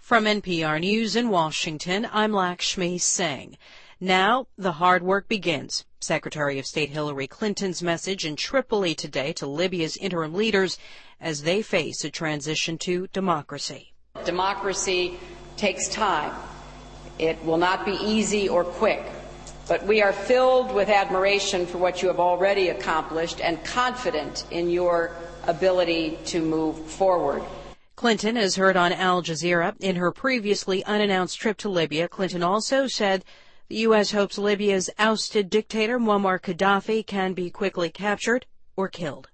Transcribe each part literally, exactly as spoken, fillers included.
From N P R News in Washington, I'm Lakshmi Singh. Now, the hard work begins. Secretary of State Hillary Clinton's message in Tripoli today to Libya's interim leaders as they face a transition to democracy. Democracy takes time. It will not be easy or quick, but we are filled with admiration for what you have already accomplished and confident in your ability to move forward. Clinton is heard on Al Jazeera. In her previously unannounced trip to Libya, Clinton also said the U S hopes Libya's ousted dictator Muammar Gaddafi can be quickly captured or killed.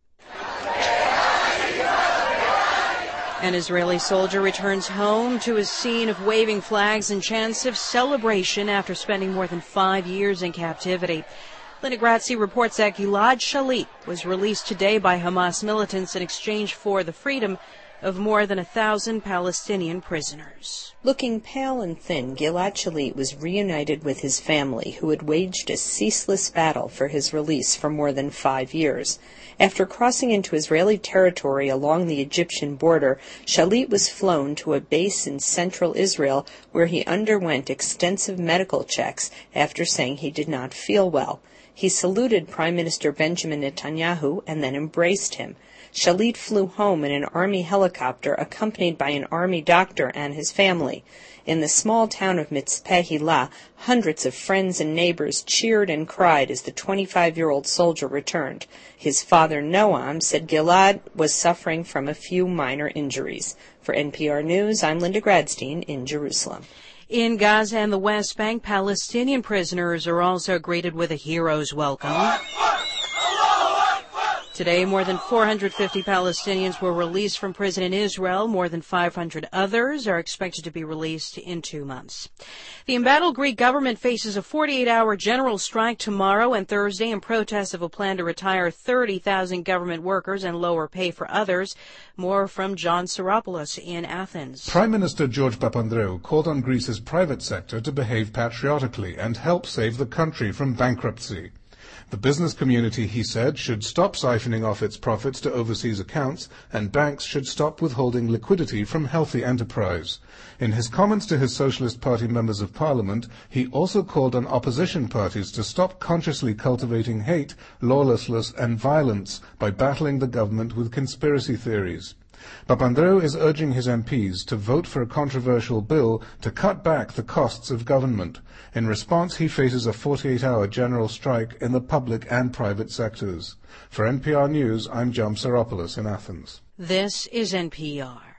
An Israeli soldier returns home to a scene of waving flags and chants of celebration after spending more than five years in captivity. Linda Grazzi reports that Gilad Shalit was released today by Hamas militants in exchange for the freedom of more than a thousand Palestinian prisoners. Looking pale and thin, Gilad Shalit was reunited with his family, who had waged a ceaseless battle for his release for more than five years. After crossing into Israeli territory along the Egyptian border, Shalit was flown to a base in central Israel where he underwent extensive medical checks after saying he did not feel well. He saluted Prime Minister Benjamin Netanyahu and then embraced him. Shalit flew home in an army helicopter accompanied by an army doctor and his family. In the small town of Mitzpeh Hilah, hundreds of friends and neighbors cheered and cried as the twenty-five-year-old soldier returned. His father, Noam, said Gilad was suffering from a few minor injuries. For N P R News, I'm Linda Gradstein in Jerusalem. In Gaza and the West Bank, Palestinian prisoners are also greeted with a hero's welcome. Today, more than four hundred fifty Palestinians were released from prison in Israel. More than five hundred others are expected to be released in two months. The embattled Greek government faces a forty-eight hour general strike tomorrow and Thursday in protest of a plan to retire thirty thousand government workers and lower pay for others. More from John Psaropoulos in Athens. Prime Minister George Papandreou called on Greece's private sector to behave patriotically and help save the country from bankruptcy. The business community, he said, should stop siphoning off its profits to overseas accounts, and banks should stop withholding liquidity from healthy enterprise. In his comments to his Socialist Party members of Parliament, he also called on opposition parties to stop consciously cultivating hate, lawlessness and violence by battling the government with conspiracy theories. Papandreou is urging his M Ps to vote for a controversial bill to cut back the costs of government. In response, he faces a forty-eight hour general strike in the public and private sectors. For N P R News, I'm John Psaropoulos in Athens. This is N P R.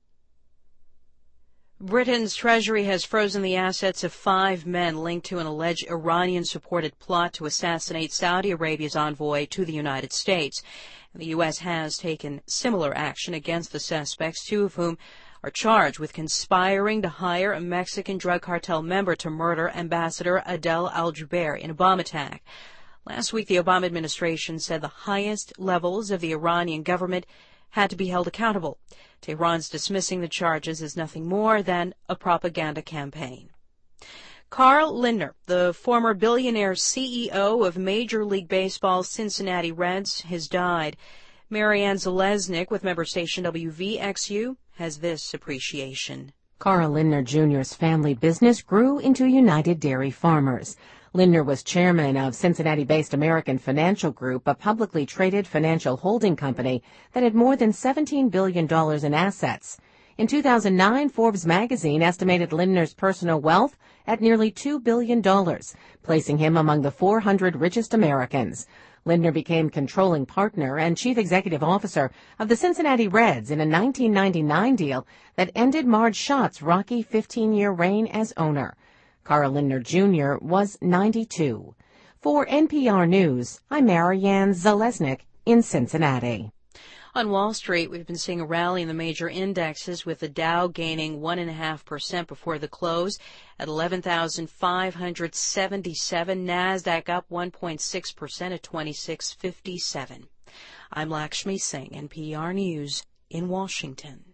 Britain's Treasury has frozen the assets of five men linked to an alleged Iranian-supported plot to assassinate Saudi Arabia's envoy to the United States. The U S has taken similar action against the suspects, two of whom are charged with conspiring to hire a Mexican drug cartel member to murder Ambassador Adel al-Jubeir in a bomb attack. Last week, the Obama administration said the highest levels of the Iranian government had to be held accountable. Tehran's dismissing the charges as nothing more than a propaganda campaign. Carl Lindner, the former billionaire C E O of Major League Baseball's Cincinnati Reds, has died. Marianne Zalesnik with member station W V X U has this appreciation. Carl Lindner Junior's family business grew into United Dairy Farmers. Lindner was chairman of Cincinnati-based American Financial Group, a publicly traded financial holding company that had more than seventeen billion dollars in assets. In two thousand nine, Forbes magazine estimated Lindner's personal wealth at nearly two billion dollars, placing him among the four hundred richest Americans. Lindner became controlling partner and chief executive officer of the Cincinnati Reds in a nineteen ninety-nine deal that ended Marge Schott's rocky fifteen year reign as owner. Carl Lindner Junior was ninety-two. For N P R News, I'm Marianne Zalesnik in Cincinnati. On Wall Street, we've been seeing a rally in the major indexes, with the Dow gaining one point five percent before the close at eleven thousand five hundred seventy-seven. NASDAQ up one point six percent at twenty-six fifty-seven. I'm Lakshmi Singh, N P R News in Washington.